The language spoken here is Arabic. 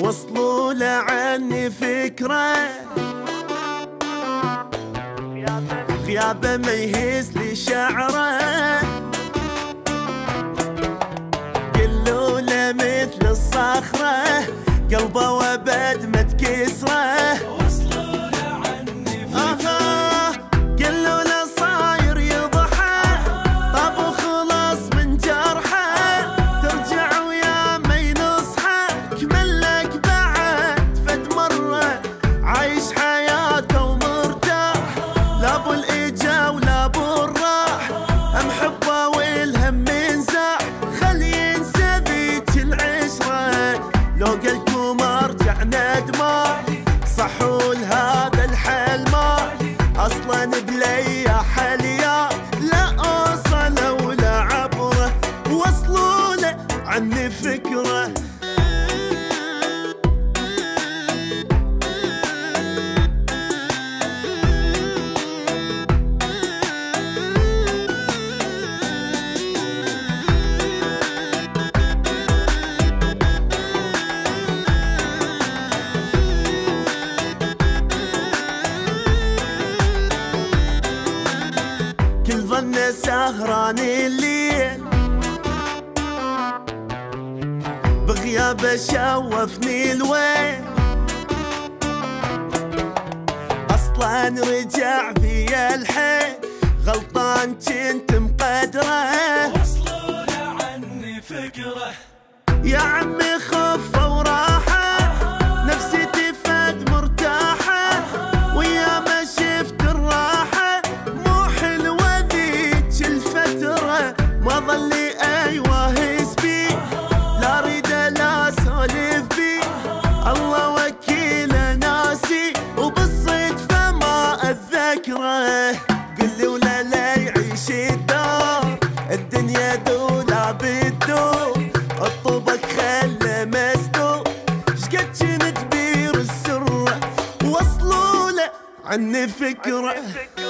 وصلوا له عني فكرة غيابه ما يهز لي شعره، قلوا له مثل الصخرة قلبه وابد ما تكسره. وصلوا له عني فكرة قلوا له صاير يضحى طب وخلص من جرحه، ترجع ويا ما ينصحه كملك بعد فد مرة، عايش حياته ومرتاح لا ابو الاجا ولا ابو الراح، محبه والهم منزاح خلي ينسى ذيك العشرة، لو قلتكم ارجع ندمه صحوا لهذا الحل ما اصلا بلي حليات لا اوصل ولا عبره، وصلوا له عني فكره. كل ظن سهران الليل بغيابه شوفني الويل، اصلا رجع في الحيل غلطان كنت مقدره. وصلوا له عني فكرة يا عمي خف وراحه نفسيتي فد مرتاحه، ويا ما شفت الراحه مو حلوه ذيك الفتره، ما ظل لي ايوه بي لا اريد لا اسولف بي، الله وكيله ناسي وبالصدفه ما اتذكره، قل لي ولا لا يعيش الدار الدنيا دولا بالدور، الطبق خله مسدود شقد كنت بير السر، وصلوا له عني فكره.